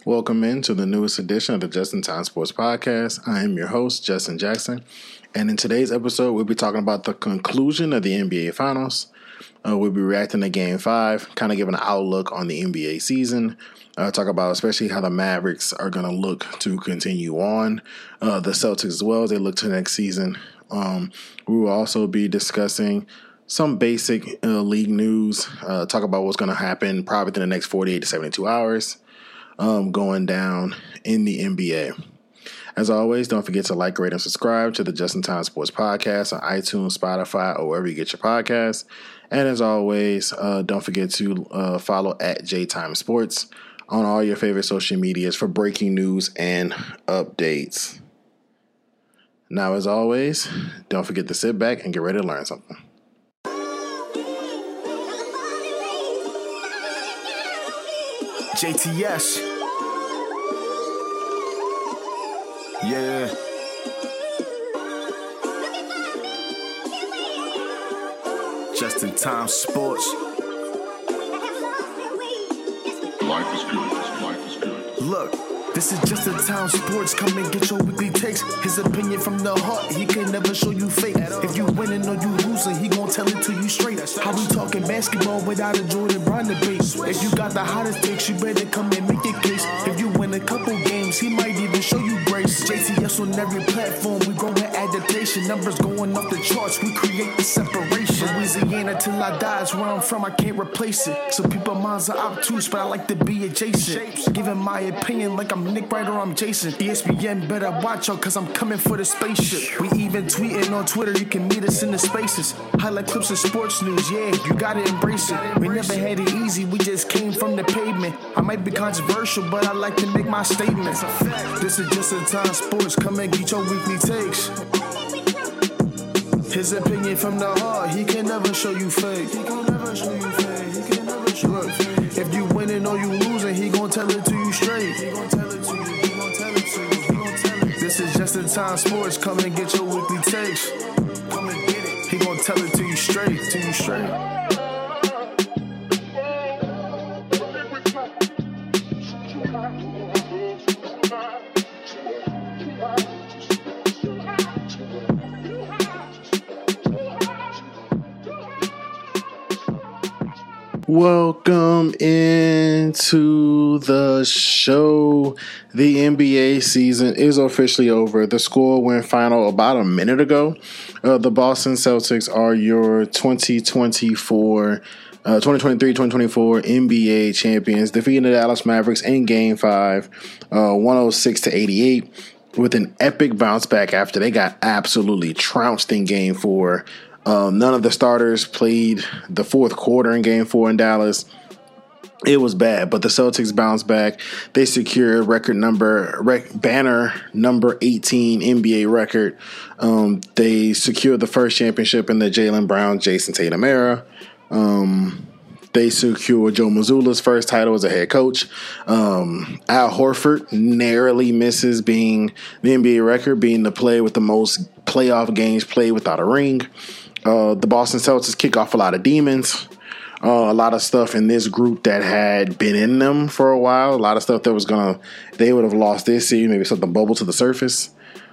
Welcome into the newest edition of the Just in Time Sports Podcast. I am your host, Justin Jackson, and in today's episode, we'll be talking about the conclusion of the NBA Finals. We'll be reacting to Game 5, kind of giving an outlook on the NBA season, talk about especially how the Mavericks are going to look to continue on, the Celtics as well as they look to the next season. We will also be discussing some basic league news, talk about what's going to happen probably within the next 48 to 72 hours. Going down in the NBA. As always, don't forget to like, rate, and subscribe to the Just in Time Sports Podcast on iTunes, Spotify, or wherever you get your podcasts. And as always, don't forget to follow at JTime Sports on all your favorite social medias for breaking news and updates. Now, as always, don't forget to sit back and get ready to learn something. JTS. Yeah. Just in Time Sports. Life is good. Life is good. Look. This is Just in Time Sports. Come and get your weekly takes. His opinion from the heart. He can never show you fake. If you winning or you losing, he gon' tell it to you straight. How we talking basketball without a Jordan Brown debate? If you got the hottest takes, you better come and make your case. If you win a couple games, he might even show you grace. JTS on every platform. We growing adaptation. Numbers going off the charts. We create the separation. Louisiana till I die is where I'm from. I can't replace it. So people minds are obtuse, but I like to be adjacent. Giving my opinion like I'm Nick Wright or I'm Jason. ESPN better watch out cause I'm coming for the spaceship. We even tweeting on Twitter, you can meet us in the spaces. Highlight clips of sports news, yeah, you gotta embrace it. We never had it easy, we just came from the pavement. I might be controversial, but I like to make my statements. This is Just in Time Sports, come and get your weekly takes. His opinion from the heart, he can never show you fake. He can never show you fake, he can never show you fake. If you winning or you losing, he gon' tell it to you straight. He gon' tell it to you, he gon' tell it to you, he gon' tell it. This is Just in Time Sports, come and get your weekly takes. Come and get it. He gon' tell it to you straight, Welcome into the show. The NBA season is officially over. The score went final about a minute ago. The Boston Celtics are your 2023-2024 NBA champions, defeating the Dallas Mavericks in Game 5, 106-88, with an epic bounce back after they got absolutely trounced in Game 4. None of the starters played the fourth quarter in Game 4 in Dallas. It was bad, but the Celtics bounced back. They secured banner number 18 NBA record. They secured the first championship in the Jaylen Brown, Jason Tatum era. They secured Joe Mazzulla's first title as a head coach. Al Horford narrowly misses being the NBA record, being the player with the most playoff games played without a ring. The Boston Celtics kick off a lot of demons. A lot of stuff in this group that had been in them for a while. A lot of stuff that they would have lost this season. Maybe something bubble to the surface.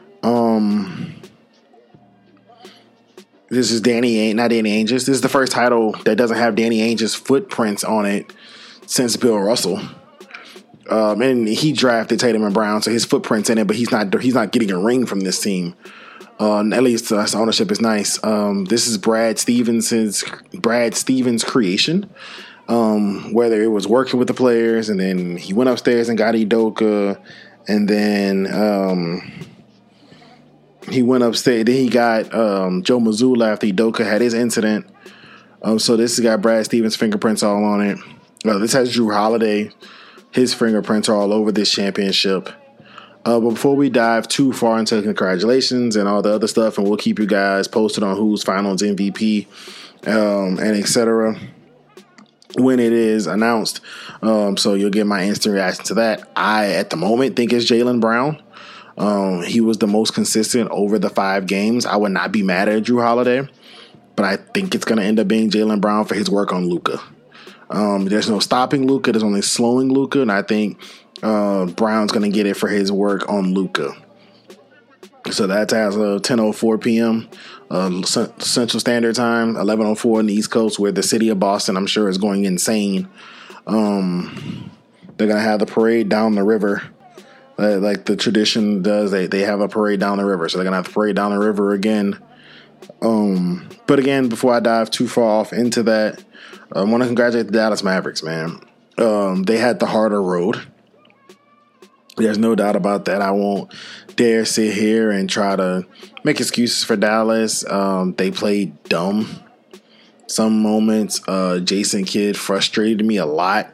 This is not Danny Ainge. This is the first title that doesn't have Danny Ainge's footprints on it since Bill Russell. And he drafted Tatum and Brown, so his footprint's in it, but he's not getting a ring from this team. At least ownership is nice. This is Brad Stevens' creation. Whether it was working with the players, and then he went upstairs and got Udoka, and then he went upstairs. Then he got Joe Mazzulla after Udoka had his incident. So this has got Brad Stevens' fingerprints all on it. This has Jrue Holiday. His fingerprints are all over this championship. But before we dive too far into congratulations and all the other stuff, and we'll keep you guys posted on who's finals MVP and etc. when it is announced. So you'll get my instant reaction to that. I, at the moment, think it's Jaylen Brown. He was the most consistent over the 5 games. I would not be mad at Jrue Holiday, but I think it's going to end up being Jaylen Brown for his work on Luka. There's no stopping Luka. There's only slowing Luka, and I think Brown's going to get it for his work on Luka. So that's as of 10:04 p.m. Central Standard Time, 11:04 on the East Coast, where the city of Boston, I'm sure, is going insane. They're going to have the parade down the river. Like the tradition does, they have a parade down the river. So they're going to have the parade down the river again. But again, before I dive too far off into that, I want to congratulate the Dallas Mavericks, man. They had the harder road. There's no doubt about that. I won't dare sit here and try to make excuses for Dallas. They played dumb. Some moments, Jason Kidd frustrated me a lot.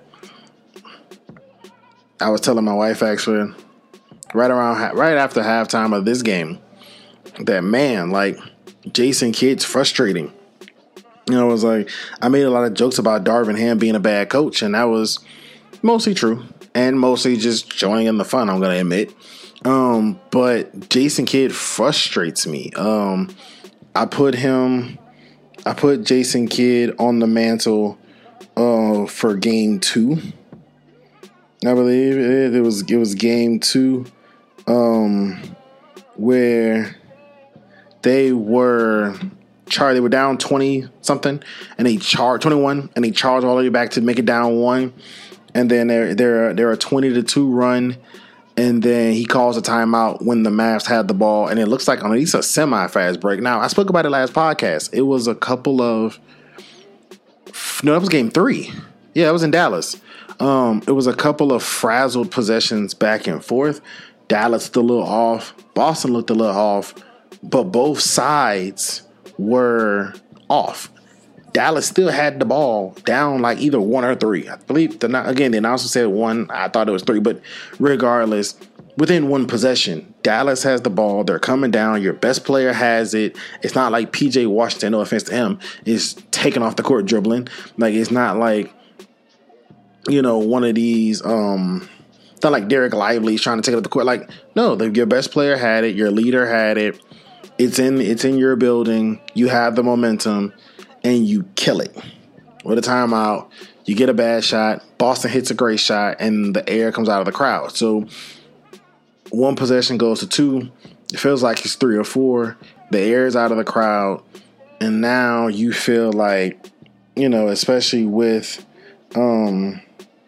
I was telling my wife, actually, right after halftime of this game, that, man, like, Jason Kidd's frustrating. You know, it was like, I made a lot of jokes about Darvin Ham being a bad coach, and that was mostly true. And mostly just joining in the fun, I'm going to admit. But Jason Kidd frustrates me. I put Jason Kidd on the mantle for game 2. I believe it was game 2 where they were down 20 something and they charged 21 and they charged all the way back to make it down 1. And then they're a 20-2 run, and then he calls a timeout when the Mavs had the ball, and it looks like at least a semi-fast break. Now, I spoke about it last podcast. It was that was game 3. Yeah, it was in Dallas. It was a couple of frazzled possessions back and forth. Dallas looked a little off. Boston looked a little off, but both sides were off. Dallas still had the ball down like either 1 or 3. I believe, the announcer said 1. I thought it was 3. But regardless, within 1 possession, Dallas has the ball. They're coming down. Your best player has it. It's not like P.J. Washington, no offense to him, is taking off the court dribbling. Like, it's not like, you know, one of these, it's not like Derek Lively's trying to take it off the court. Like, no, your best player had it. Your leader had it. It's in your building. You have the momentum. And you kill it with a timeout. You get a bad shot. Boston hits a great shot, and the air comes out of the crowd. So 1 possession goes to 2. It feels like it's 3 or 4. The air is out of the crowd, and now you feel like, you know, especially with your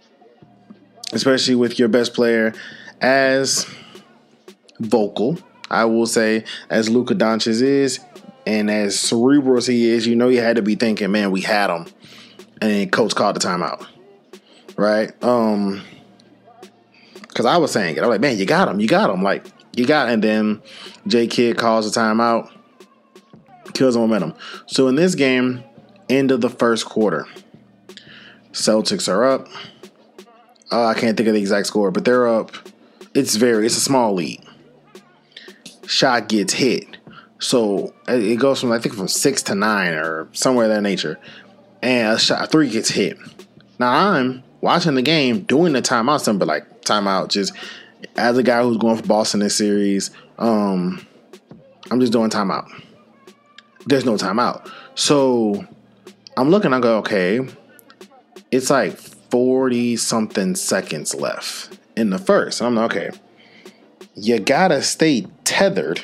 best player as vocal, I will say, as Luka Doncic is. And as cerebral as he is, you know, you had to be thinking, man, we had him. And then coach called the timeout. Right? Because I was saying it. I was like, man, you got him. Like, you got him. And then J. Kidd calls the timeout. Kills the momentum. So in this game, end of the first quarter, Celtics are up. I can't think of the exact score, but they're up. It's a small lead. Shot gets hit. So it goes from 6 to 9 or somewhere of that nature. And a 3 gets hit. Now I'm watching the game, doing the timeout, something but like timeout, just as a guy who's going for Boston this series, I'm just doing timeout. There's no timeout. So I'm looking, I go, okay, it's like 40 something seconds left in the first. I'm like, okay, you gotta stay tethered.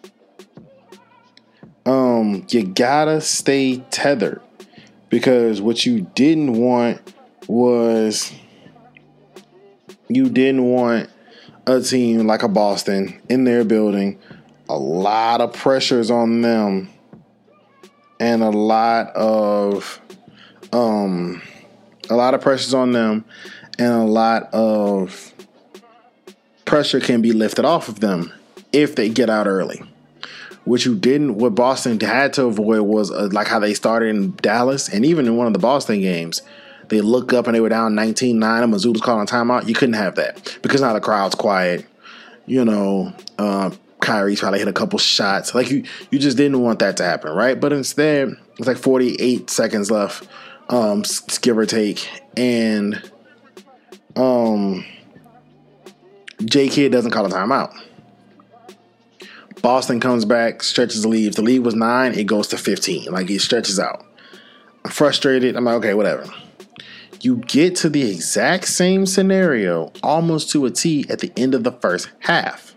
Because what you didn't want was a team like a Boston in their building. A lot of pressures on them, and a lot of pressure can be lifted off of them if they get out early. What Boston had to avoid was like how they started in Dallas, and even in one of the Boston games, they look up and they were down 19-9, and Mazzulla's calling timeout. You couldn't have that because now the crowd's quiet. You know, Kyrie probably hit a couple shots. Like you just didn't want that to happen, right? But instead, it's like 48 seconds left, give or take, and J. Kidd doesn't call a timeout. Boston comes back, stretches the lead. If the lead was 9, it goes to 15. Like, it stretches out. I'm frustrated. I'm like, okay, whatever. You get to the exact same scenario, almost to a T, at the end of the first half.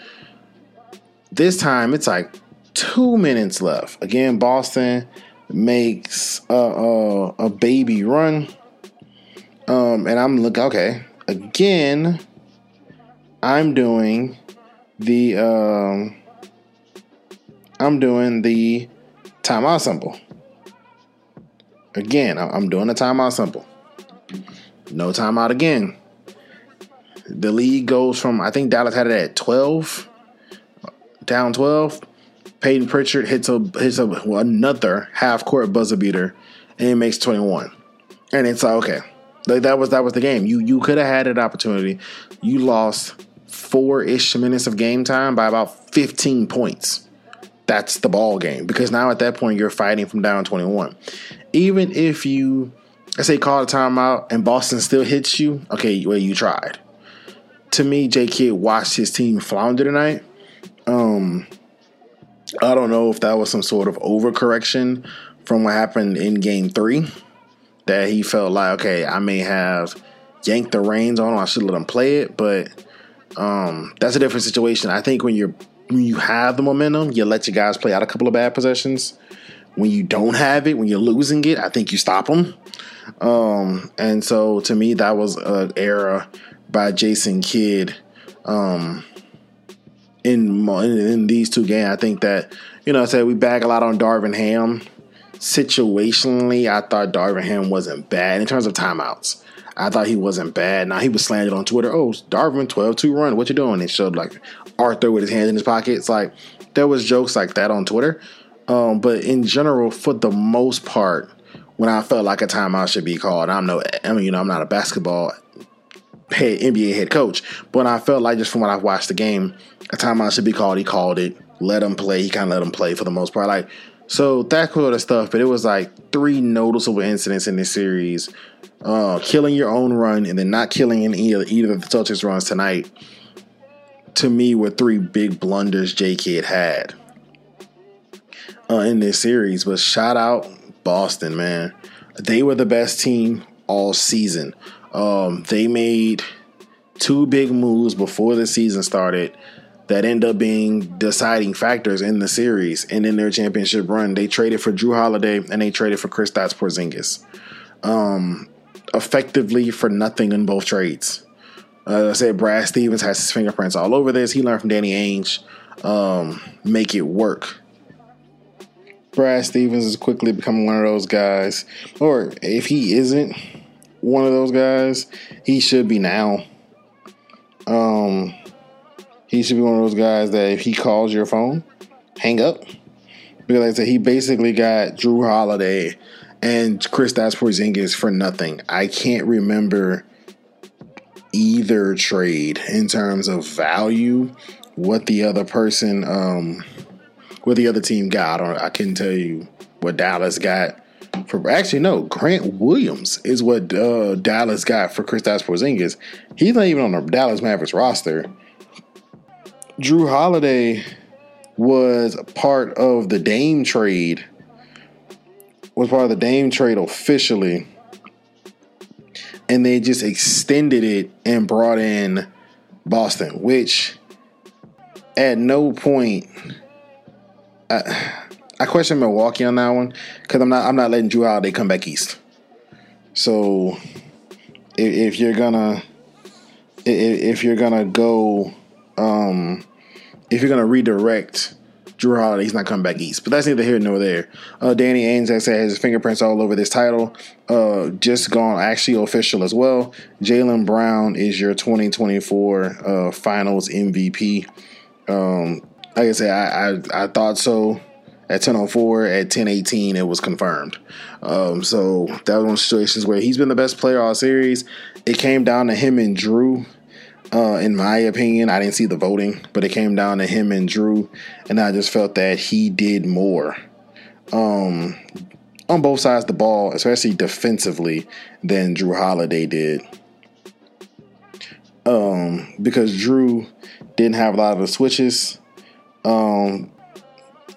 This time, it's like 2 minutes left. Again, Boston makes a baby run. And I'm looking, okay. Again, I'm doing the timeout symbol. Again, I'm doing the timeout symbol. No timeout again. The lead goes from, I think Dallas had it at 12, down 12. Peyton Pritchard hits another half court buzzer beater, and it makes 21. And it's like, okay, that was the game. You could have had an opportunity. You lost 4-ish minutes of game time by about 15 points. That's the ball game, because now at that point you're fighting from down 21. Even if you, let's say, call a timeout and Boston still hits you, okay, well, you tried. To me, J. Kidd watched his team flounder tonight. I don't know if that was some sort of overcorrection from what happened in Game 3, that he felt like, okay, I may have yanked the reins on him. I should let him play it, but that's a different situation. I think when you have the momentum, you let your guys play out a couple of bad possessions. When you don't have it, when you're losing it, I think you stop them. And so to me, that was an error by Jason Kidd in these two games. I think that, I said we bag a lot on Darvin Ham. Situationally, I thought Darvin Ham wasn't bad in terms of timeouts. I thought he wasn't bad. Now, he was slandered on Twitter. Oh, Darvin, 12-2 run. What you doing? It showed like Arthur with his hands in his pockets. Like, there was jokes like that on Twitter. But in general, for the most part, when I felt like a timeout should be called, I'm not a basketball NBA head coach, but when I felt like, just from when I watched the game, a timeout should be called, he called it. Let him play. He kind of let him play for the most part. Like, so that sort of stuff. But it was like 3 noticeable incidents in this series. Killing your own run and then not killing in either of the Celtics runs tonight, to me, were 3 big blunders J. Kidd had in this series. But shout out Boston, man. They were the best team all season. They made 2 big moves before the season started that end up being deciding factors in the series and in their championship run. They traded for Jrue Holiday and they traded for Kristaps Porzingis. Effectively for nothing in both trades. I said Brad Stevens has his fingerprints all over this. He learned from Danny Ainge. Make it work. Brad Stevens is quickly becoming one of those guys, or if he isn't one of those guys, he should be now. He should be one of those guys that if he calls your phone, hang up. Because like I said, he basically got Jrue Holiday and Kristaps Porzingis for nothing. I can't remember either trade in terms of value, what the other person, what the other team got. I couldn't tell you what Dallas got. Actually, no, Grant Williams is what Dallas got for Kristaps Porzingis. He's not even on the Dallas Mavericks roster. Jrue Holiday was part of the Dame trade. Officially. And they just extended it and brought in Boston, which at no point I question Milwaukee on that one, because I'm not letting Jrue Holiday come back east. So if you're gonna redirect Jrue Holiday, he's not coming back east. But that's neither here nor there. Danny Ainge, I said, has his fingerprints all over this title. Just gone actually official as well. Jaylen Brown is your 2024 Finals MVP. Like I said, I thought so. At 10:04, at 10:18, it was confirmed. So that was one of the situations where he's been the best player all series. It came down to him and Jrue. In my opinion, I didn't see the voting, but it came down to him and Jrue, and I just felt that he did more on both sides of the ball, especially defensively, than Jrue Holiday did. Because Jrue didn't have a lot of the switches.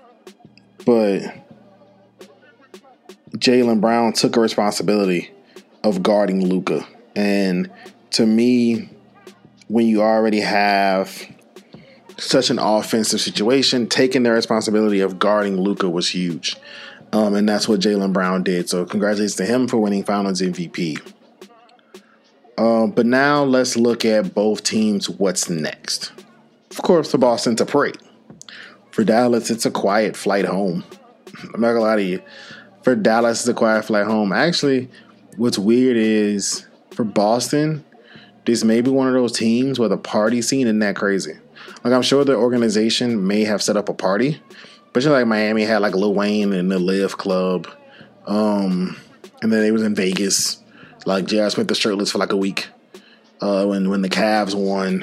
But Jaylen Brown took a responsibility of guarding Luka. And to me, when you already have such an offensive situation, taking the responsibility of guarding Luka was huge. And that's what Jaylen Brown did. So congratulations to him for winning Finals MVP. But now let's look at both teams. What's next? Of course, for Boston, to parade. For Dallas, it's a quiet flight home. I'm not gonna lie to you. For Dallas, it's a quiet flight home. Actually, what's weird is for Boston, this may be one of those teams where the party scene isn't that crazy. Like, I'm sure the organization may have set up a party, but like Miami had like Lil Wayne and the Live Club, and then they was in Vegas. Like, J.R. Smith the shirtless for like a week when the Cavs won.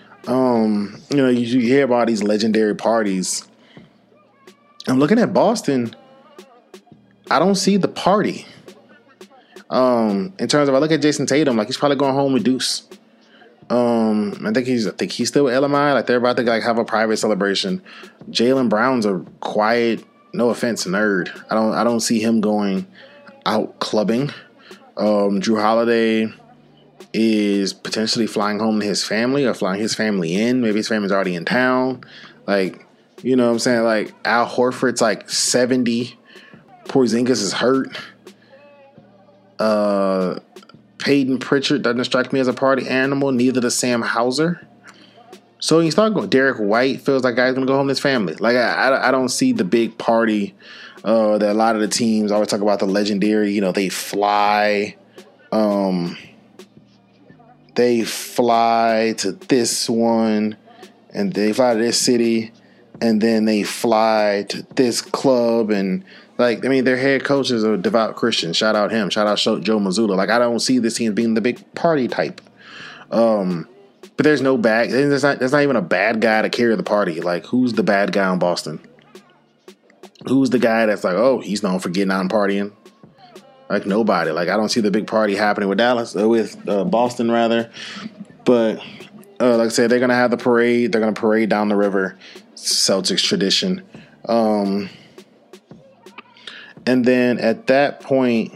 You hear about these legendary parties. I'm looking at Boston. I don't see the party. In terms of, I look at Jason Tatum, like he's probably going home with Deuce. I think he's still with LMI. Like, they're about to like have a private celebration. Jaylen Brown's a quiet, no offense, nerd. I don't see him going out clubbing. Drew Holiday is potentially flying home to his family or flying his family in. Maybe his family's already in town. Like, you know what I'm saying? Like, Al Horford's like 70. Porzingis is hurt. Peyton Pritchard doesn't strike me as a party animal. Neither does Sam Hauser. So you start going. Derek White feels like guy's gonna go home to his family. Like, I don't see the big party that a lot of the teams always talk about. The legendary, they fly. They fly to this one, and they fly to this city, and then they fly to this club, and their head coach is a devout Christian. Shout out him. Shout out Joe Mazzulla. Like, I don't see this team being the big party type. But there's no bad. There's not even a bad guy to carry the party. Like, who's the bad guy in Boston? Who's the guy that's like, oh, he's known for getting out and partying? Like, nobody. Like, I don't see the big party happening with Boston rather. But like I said, they're gonna have the parade. They're gonna parade down the river. Celtics tradition. And then at that point,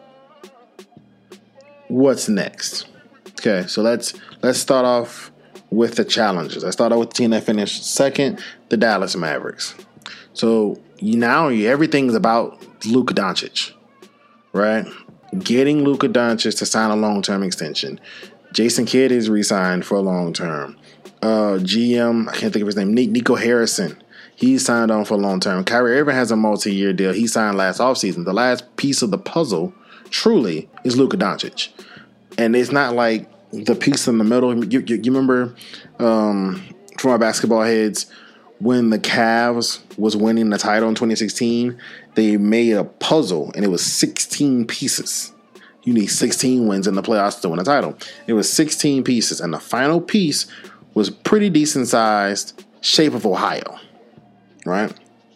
what's next? Okay, so let's start off with the challenges. Let's start off with the team that finished second, the Dallas Mavericks. So everything's about Luka Doncic, right? Getting Luka Doncic to sign a long-term extension. Jason Kidd is re-signed for a long-term. GM, I can't think of his name, Nico Harrison. He signed on for a long term. Kyrie Irving has a multi-year deal. He signed last offseason. The last piece of the puzzle, truly, is Luka Doncic. And it's not like the piece in the middle. You remember, for my basketball heads, when the Cavs was winning the title in 2016, they made a puzzle, and it was 16 pieces. You need 16 wins in the playoffs to win a title. It was 16 pieces, and the final piece was pretty decent-sized shape of Ohio. Right?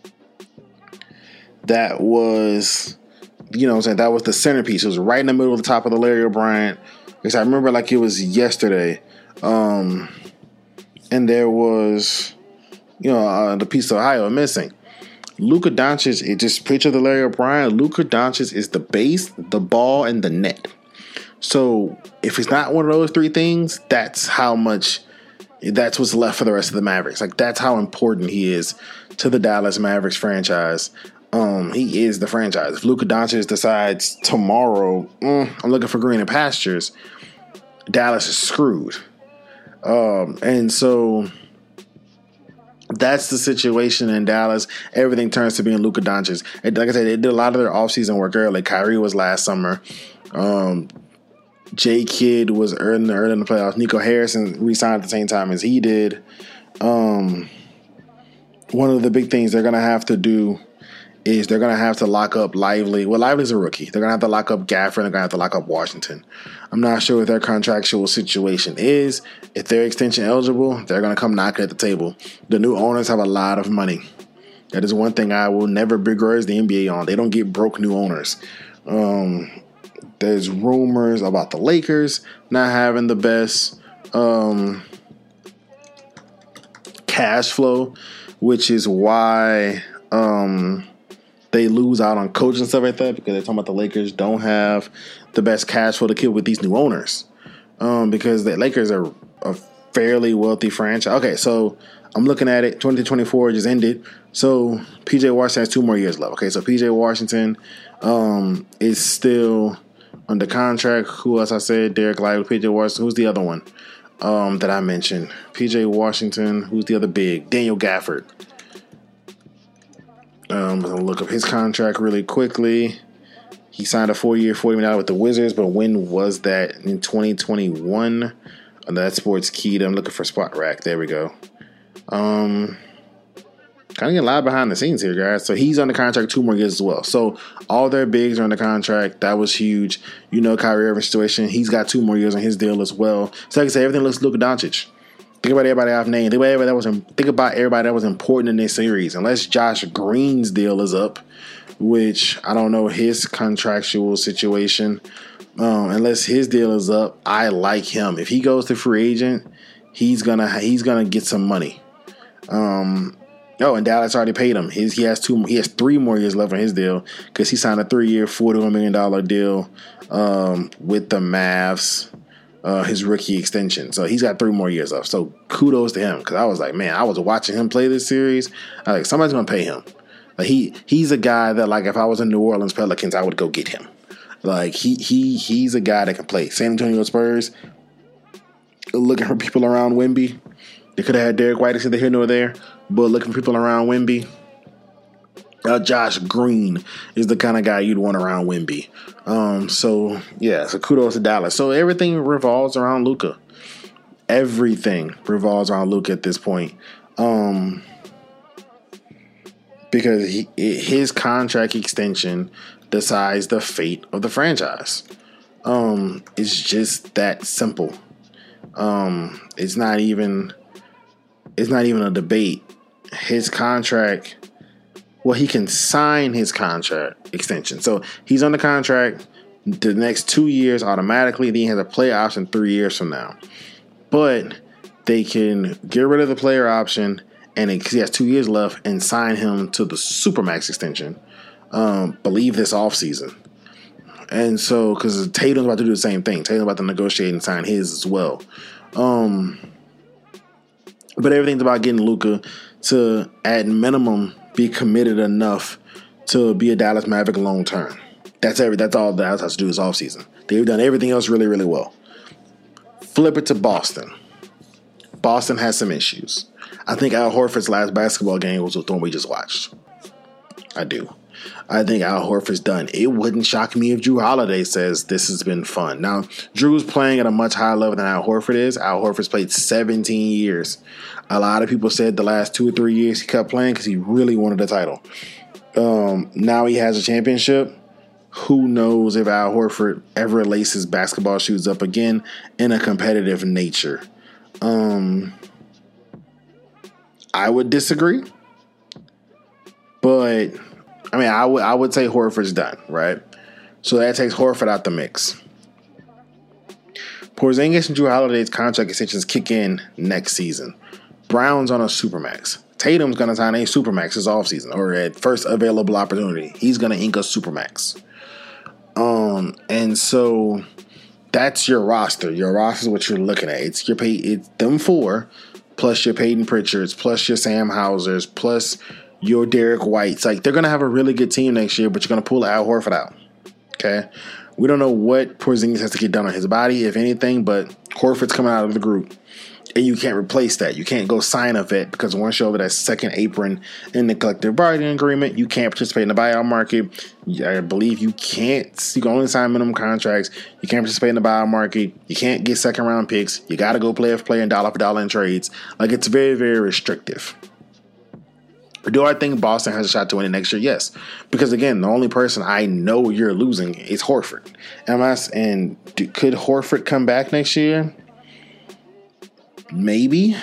That was, that was the centerpiece. It was right in the middle of the top of the Larry O'Brien. Because I remember like it was yesterday. And there was, the piece of Ohio missing. Luka Doncic, it just picture the Larry O'Brien. Luka Doncic is the base, the ball, and the net. So if it's not one of those three things, that's what's left for the rest of the Mavericks. Like, that's how important he is to the Dallas Mavericks franchise. He is the franchise. If Luka Doncic decides tomorrow, I'm looking for greener pastures, Dallas is screwed. And so that's the situation in Dallas. Everything turns to being Luka Doncic. And like I said, they did a lot of their offseason work early. Kyrie was last summer. J. Kidd was early in the playoffs. Nico Harrison re-signed at the same time as he did. One of the big things they're going to have to do is they're going to have to lock up Lively. Well, Lively's a rookie. They're going to have to lock up Gafford, and they're going to have to lock up Washington. I'm not sure what their contractual situation is. If they're extension eligible, they're going to come knocking at the table. The new owners have a lot of money. That is one thing I will never begrudge the NBA on. They don't get broke new owners. There's rumors about the Lakers not having the best cash flow, which is why they lose out on coach and stuff like that, because they're talking about the Lakers don't have the best cash flow to kill with these new owners, because the Lakers are a fairly wealthy franchise. Okay, so I'm looking at it. 2024 just ended, so PJ Washington has 2 more years left. Okay, so PJ Washington is still under contract. Who else I said? Derek Lively, PJ Washington. Who's the other one that I mentioned? PJ Washington. Who's the other big? Daniel Gafford. I'm going to look up his contract really quickly. He signed a 4-year, $40 million with the Wizards, but when was that? In 2021? On that Sports Key. I'm looking for Spot Rack. There we go. Kind of getting a lot behind the scenes here, guys. So he's under contract 2 more years as well. So all their bigs are under contract. That was huge. You know, Kyrie Irving's situation. He's got 2 more years on his deal as well. So like I said, everything looks Luka Doncic. Think about everybody I've named. Think about everybody that was important in this series. Unless Josh Green's deal is up, which I don't know his contractual situation. Unless his deal is up, I like him. If he goes to free agent, he's gonna get some money. And Dallas already paid him. He has 3 more years left on his deal because he signed a 3-year, $41 million deal with the Mavs. His rookie extension. So he's got 3 more years left. So kudos to him, because I was like, man, I was watching him play this series. I was like, somebody's gonna pay him. Like he's a guy that, like, if I was in New Orleans Pelicans, I would go get him. Like he's a guy that can play. San Antonio Spurs, looking for people around Wemby. They could have had Derek White instead of here nor there, but looking for people around Wemby. Josh Green is the kind of guy you'd want around Wemby. So kudos to Dallas. So everything revolves around Luka. Everything revolves around Luka at this point. Because his contract extension decides the fate of the franchise. It's just that simple. It's not even a debate. His contract. Well, he can sign his contract extension. So he's under contract the next 2 years automatically. Then he has a player option 3 years from now. But they can get rid of the player option, and because he has 2 years left, and sign him to the Supermax extension. Believe this offseason. And so, because Tatum's about to do the same thing. Tatum's about to negotiate and sign his as well. But everything's about getting Luka to, at minimum, be committed enough to be a Dallas Maverick long term. That's all Dallas has to do this offseason. They've done everything else really, really well. Flip it to Boston. Boston has some issues. I think Al Horford's last basketball game was the one we just watched. I do. I think Al Horford's done. It wouldn't shock me if Jrue Holiday says this has been fun. Now, Drew's playing at a much higher level than Al Horford is. Al Horford's played 17 years. A lot of people said the last 2 or 3 years he kept playing because he really wanted a title. Now he has a championship. Who knows if Al Horford ever laces basketball shoes up again in a competitive nature. I would disagree. But I mean, I would say Horford's done, right? So that takes Horford out the mix. Porzingis and Jrue Holiday's contract extensions kick in next season. Brown's on a Supermax. Tatum's going to sign a Supermax this offseason, or at first available opportunity. He's going to ink a Supermax. And so that's your roster. Your roster is what you're looking at. It's them 4, plus your Peyton Pritchards, plus your Sam Hausers, plus your Derek Whites. Like, they're going to have a really good team next year, but you're going to pull Al Horford out. Okay? We don't know what Porzingis has to get done on his body, if anything, but Horford's coming out of the group. And you can't replace that. You can't go sign a vet because once you're over that second apron in the collective bargaining agreement, you can't participate in the buyout market. I believe you can't. You can only sign minimum contracts. You can't participate in the buyout market. You can't get second round picks. You got to go player for player and dollar for dollar in trades. Like, it's very, very restrictive. Do I think Boston has a shot to win it next year? Yes. Because, again, the only person I know you're losing is Horford. Could Horford come back next year? Maybe.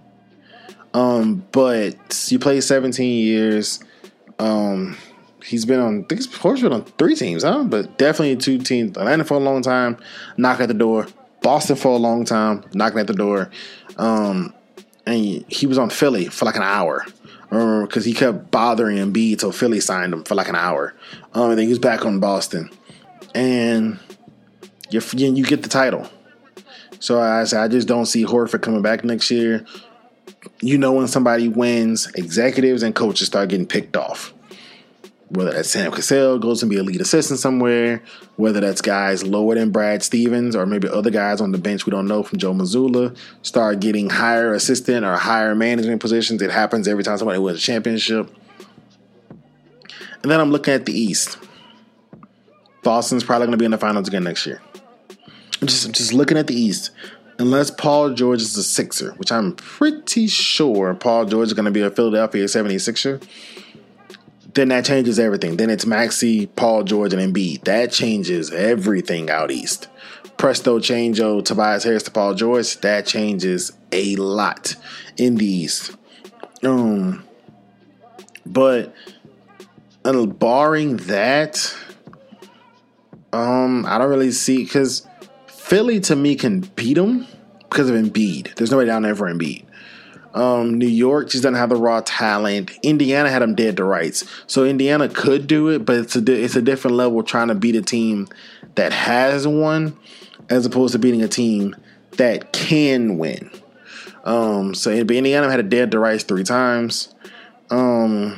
But you play 17 years. He's been on, I think Horford's been on 3 teams, huh? But definitely 2 teams. Atlanta for a long time, knock at the door. Boston for a long time, knocking at the door. And he was on Philly for like an hour. Because he kept bothering Embiid till Philly signed him for like an hour. And then he was back on Boston. And you get the title. So I just don't see Horford coming back next year. When somebody wins, executives and coaches start getting picked off. Whether that's Sam Cassell goes and be a lead assistant somewhere, whether that's guys lower than Brad Stevens or maybe other guys on the bench we don't know from Joe Mazzulla start getting higher assistant or higher management positions. It happens every time somebody wins a championship. And then I'm looking at the East. Boston's probably going to be in the finals again next year. I'm just looking at the East. Unless Paul George is a Sixer, which I'm pretty sure Paul George is going to be a Philadelphia 76er, then that changes everything. Then it's Maxey, Paul George, and Embiid. That changes everything out East. Presto changeo, Tobias Harris to Paul George, that changes a lot in the East. But barring that, I don't really see, because Philly to me can beat them because of Embiid. There's nobody down there for Embiid. New York just doesn't have the raw talent. Indiana had them dead to rights. So Indiana could do it, but it's a different level trying to beat a team that has won as opposed to beating a team that can win. So Indiana had a dead to rights 3 times. I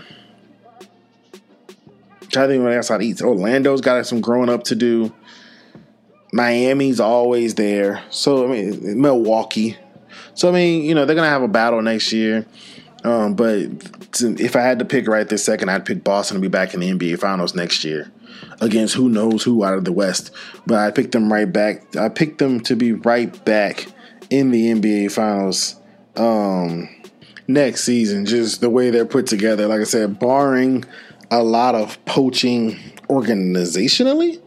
think what else I'd eat. Orlando's got some growing up to do. Miami's always there. So, Milwaukee. So, they're going to have a battle next year. But if I had to pick right this second, I'd pick Boston to be back in the NBA Finals next year against who knows who out of the West. But I picked them right back. I picked them to be right back in the NBA Finals next season. Just the way they're put together. Like I said, barring a lot of poaching organizationally,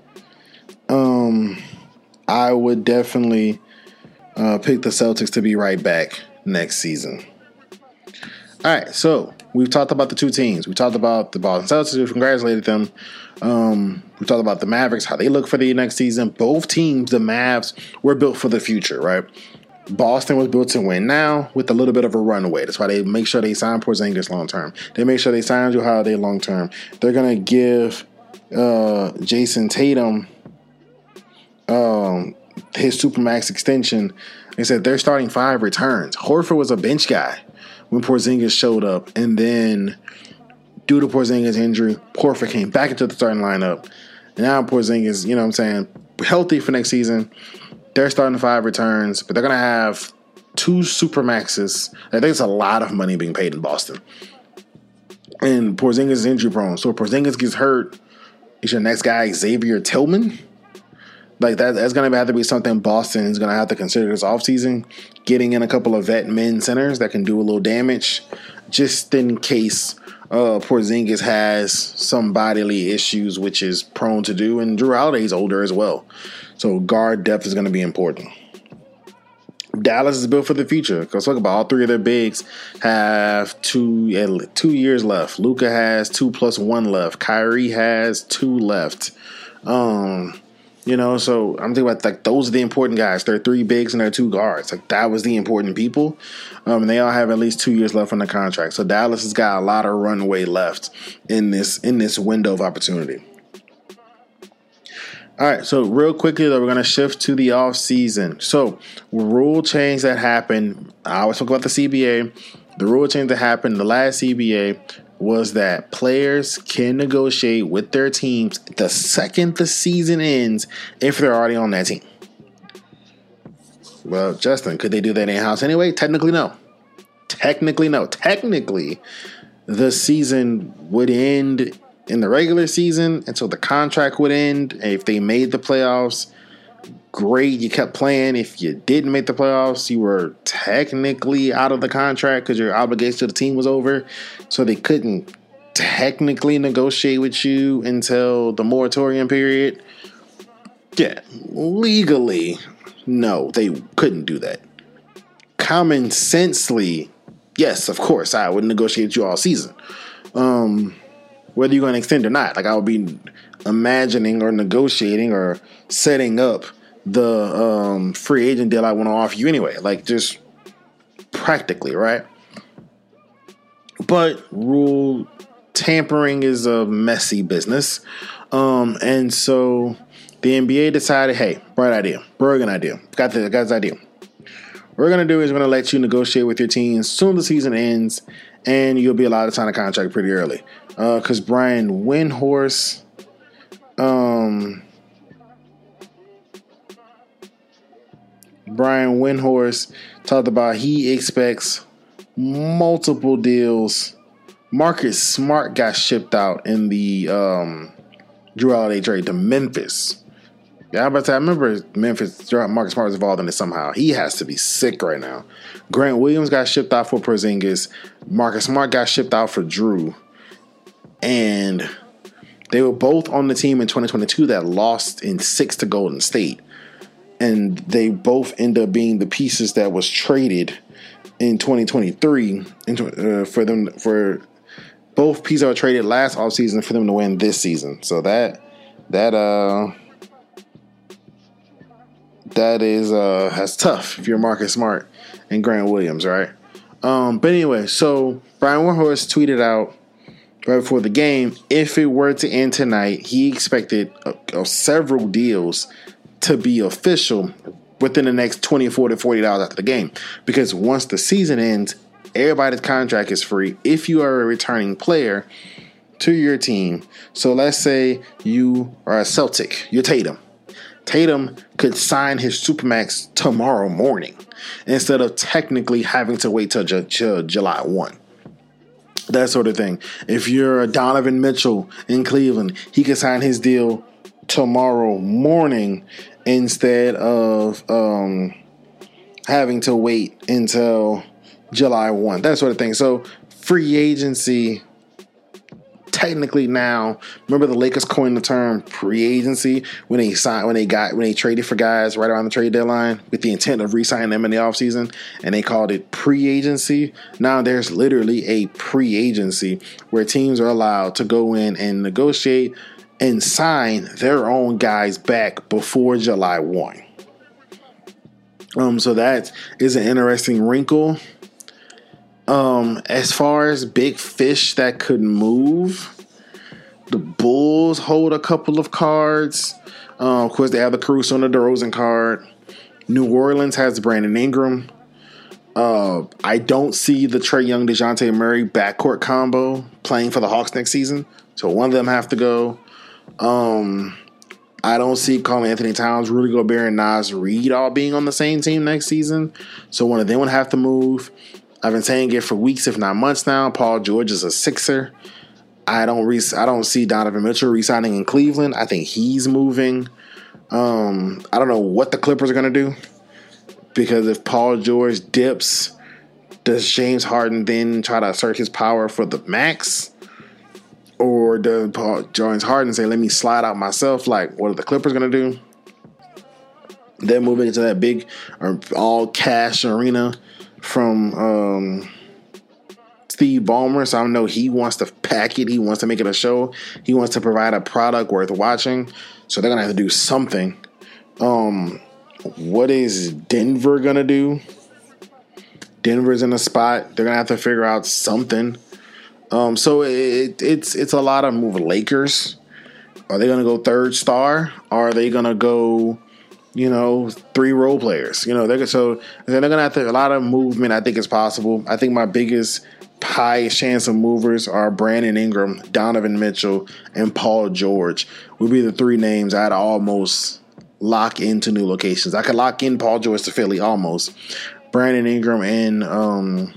I would definitely pick the Celtics to be right back next season. All right, so we've talked about the 2 teams. We talked about the Boston Celtics. We've congratulated them. We talked about the Mavericks, how they look for the next season. Both teams, the Mavs, were built for the future, right? Boston was built to win now with a little bit of a runaway. That's why they make sure they sign Porzingis long term. They make sure they sign Jrue Holiday long term. They're going to give Jason Tatum his Supermax extension. They said they're starting 5 returns. Horford was a bench guy when Porzingis showed up. And then due to Porzingis' injury, Horford came back into the starting lineup. And now Porzingis, healthy for next season. They're starting 5 returns, but they're going to have 2 Supermaxes. I think it's a lot of money being paid in Boston. And Porzingis is injury prone. So if Porzingis gets hurt, is your next guy Xavier Tillman? Like that's going to have to be something Boston is going to have to consider this offseason. Getting in a couple of vet men centers that can do a little damage just in case Porzingis has some bodily issues, which is prone to do. And Jrue Holiday's older as well. So guard depth is going to be important. Dallas is built for the future. Because look about all 3 of their bigs have 2 years left. Luka has 2 + 1 left. Kyrie has 2 left. So I'm thinking about those are the important guys. There are 3 bigs and there are 2 guards. That was the important people. And they all have at least 2 years left on the contract. So Dallas has got a lot of runway left in this window of opportunity. All right, so real quickly, though, we're going to shift to the offseason. So, rule change that happened, I always talk about the CBA. The rule change that happened in the last CBA was that players can negotiate with their teams the second the season ends if they're already on that team. Well, Justin, could they do that in-house anyway? Technically, no. Technically, the season would end in the regular season, and so the contract would end. And if they made the playoffs, great, you kept playing. If you didn't make the playoffs, you were technically out of the contract because your obligation to the team was over. So they couldn't technically negotiate with you until the moratorium period. Yeah, legally, no, they couldn't do that. Common sensely, yes, of course, I would negotiate with you all season. Whether you're going to extend or not. I would be imagining or negotiating or setting up the free agent deal I want to offer you anyway. Just practically, right? But rule tampering is a messy business. And so the NBA decided, hey, bright idea, brilliant idea, got this idea. What we're going to do is we're going to let you negotiate with your team as soon as the season ends, and you'll be allowed to sign a contract pretty early. Because Brian Windhorst, talked about he expects multiple deals. Marcus Smart got shipped out in the Jrue Holiday trade to Memphis. Yeah, I remember Memphis. Marcus Smart was involved in it somehow. He has to be sick right now. Grant Williams got shipped out for Porzingis. Marcus Smart got shipped out for Jrue. And they were both on the team in 2022 that lost in 6 to Golden State. And they both end up being the pieces that was traded in 2023 for both pieces that were traded last offseason for them to win this season. So that's tough if you're Marcus Smart and Grant Williams, right? But anyway, so Brian Windhorst tweeted out right before the game, if it were to end tonight, he expected several deals to be official within the next 24 to 40 hours after the game. Because once the season ends, everybody's contract is free if you are a returning player to your team. So let's say you are a Celtic, you're Tatum. Tatum could sign his Supermax tomorrow morning instead of technically having to wait till July 1. That sort of thing. If you're a Donovan Mitchell in Cleveland, he could sign his deal tomorrow morning instead of having to wait until July 1. That sort of thing. So free agency technically now, remember the Lakers coined the term pre-agency when they traded for guys right around the trade deadline with the intent of re-signing them in the offseason, and they called it pre-agency. Now there's literally a pre-agency where teams are allowed to go in and negotiate and sign their own guys back before July 1. So that is an interesting wrinkle. As far as big fish that could move, the Bulls hold a couple of cards. Of course, they have the Caruso and the DeRozan card. New Orleans has Brandon Ingram. I don't see the Trae Young, DeJounte Murray backcourt combo playing for the Hawks next season, so one of them have to go. I don't see Karl-Anthony Towns, Rudy Gobert, and Naz Reid all being on the same team next season, so one of them would have to move. I've been saying it for weeks, if not months now. Paul George is a Sixer. I don't see Donovan Mitchell re-signing in Cleveland. I think he's moving. I don't know what the Clippers are going to do, because if Paul George dips, does James Harden then try to assert his power for the max? Or does James Harden say, let me slide out myself? Like, what are the Clippers going to do? They're moving into that big all-cash arena from Steve Ballmer, so I know he wants to pack it. He wants to make it a show. He wants to provide a product worth watching. So they're gonna have to do something. What is Denver gonna do? Denver's in a spot. They're gonna have to figure out something. So it's a lot of move. Lakers, are they gonna go third star? Or are they gonna go, 3 role players? They're gonna have to, a lot of movement. I think is possible. I think my biggest highest chance of movers are Brandon Ingram, Donovan Mitchell, and Paul George. Would be the 3 names I'd almost lock into new locations. I could lock in Paul George to Philly almost. Brandon Ingram and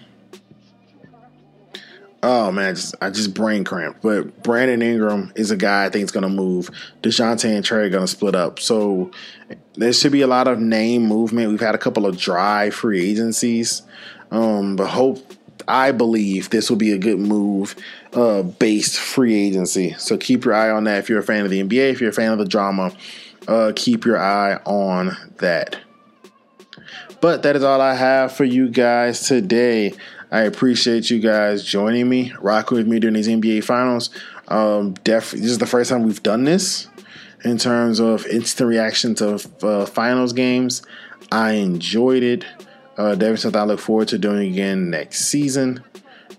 I just brain cramped. But Brandon Ingram is a guy I think is going to move. DeJounte and Trae are going to split up. So there should be a lot of name movement. We've had a couple of dry free agencies. But I believe this will be a good move based free agency. So keep your eye on that if you're a fan of the NBA. If you're a fan of the drama, keep your eye on that. But that is all I have for you guys today. I appreciate you guys joining me, rocking with me during these NBA finals. This is the first time we've done this in terms of instant reaction to finals games. I enjoyed it. Definitely something I look forward to doing again next season.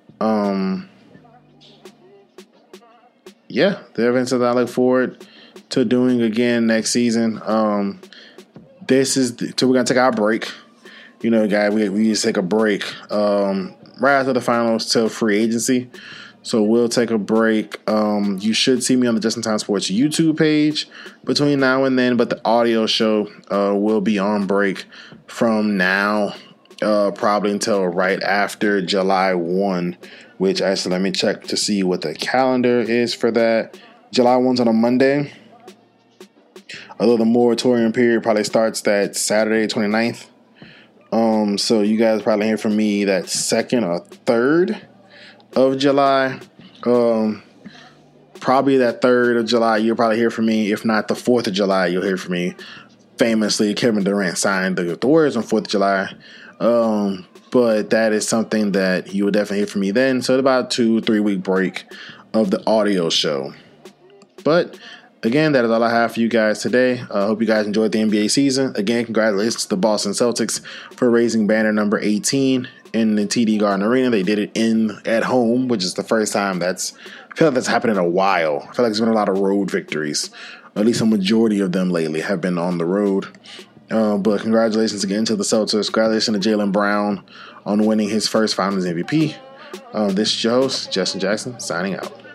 Definitely something I look forward to doing again next season. So we're gonna take our break. You know, guys, we just take a break right after the finals till free agency. So we'll take a break. You should see me on the Just in Time Sports YouTube page between now and then, but the audio show will be on break from now probably until right after July 1, which actually let me check to see what the calendar is for that. July 1's on a Monday, although the moratorium period probably starts that Saturday 29th. So you guys probably hear from me that 2nd or 3rd of July. Probably that 3rd of July you'll probably hear from me. If not the 4th of July, you'll hear from me. Famously, Kevin Durant signed the Warriors on 4th of July. But that is something that you will definitely hear from me then. So it's about 2-3 week break of the audio show. But again, that is all I have for you guys today. I hope you guys enjoyed the NBA season. Again, congratulations to the Boston Celtics for raising banner number 18 in the TD Garden Arena. They did it at home, which is the first time I feel like that's happened in a while. I feel like there's been a lot of road victories. At least a majority of them lately have been on the road. But congratulations again to the Celtics. Congratulations to Jaylen Brown on winning his first Finals MVP. This is your host, Justin Jackson, signing out.